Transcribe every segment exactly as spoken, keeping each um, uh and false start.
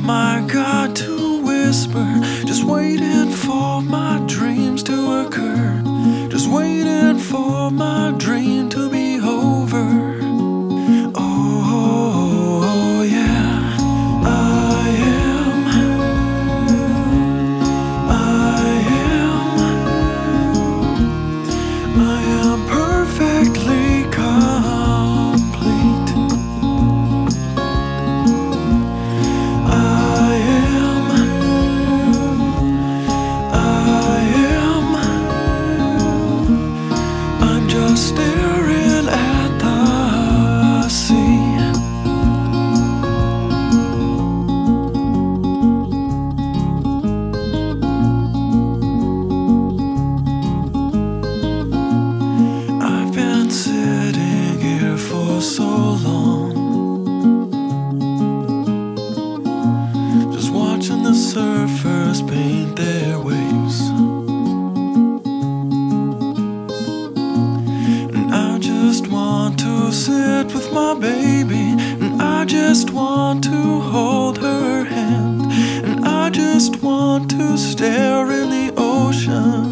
my God to whisper, just waiting for my dreams to occur, just waiting for my dream to be over. Oh yeah, I am, I am, I am perfectly complete. I am, I am, I'm just staring at the sea. I've been sitting here for so long, just watching the surfers paint their waves. And I just want to sit with my baby, and I just want to hold her hand, and I just want to stare in the ocean.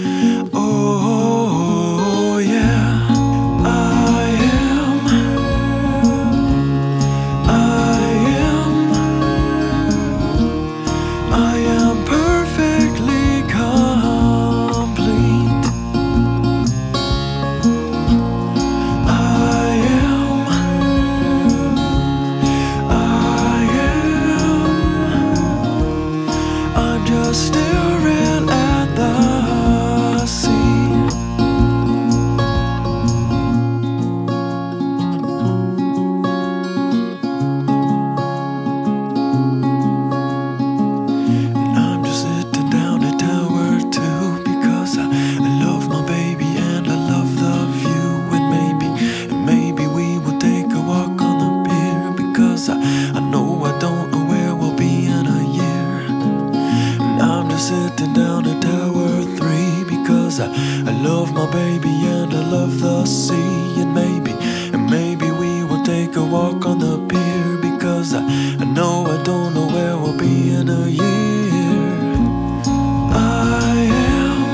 Oh yeah, I am, I am, I am perfectly complete. I am, I am, I'm just staring at the sea. And I'm just sitting down at Tower Two because I, I love my baby and I love the view. And maybe, and maybe we will take a walk on the pier because I, I know I don't know where we'll be in a year. And I'm just sitting down at Tower Three because I, I love my baby and I love the sea. And maybe, and maybe we will take a walk on the pier because I, I know I don't know where we'll be in a year. I am,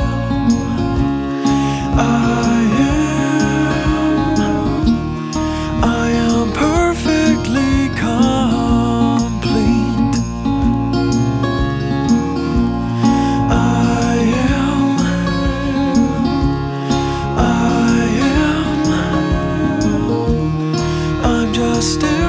I am, I am perfectly complete. I am, I am, I'm just staring